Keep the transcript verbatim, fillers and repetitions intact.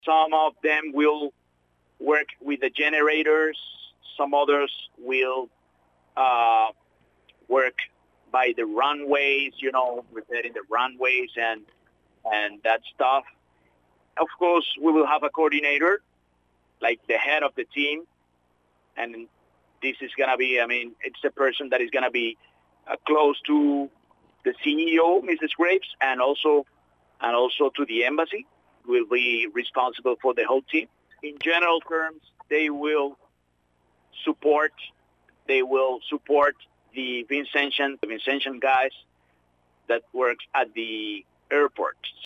Some of them will work with the generators. Some others will uh, work by the runways, you know, repairing the runways and and that stuff. Of course, we will have a coordinator, like the head of the team, and this is gonna be, I mean, it's the person that is gonna be uh, close to the C E O, Missus Graves, and also and also to the embassy. Will be responsible for the whole team. In general terms, they will support. They will support the Vincentian, the Vincentian guys that works at the airport.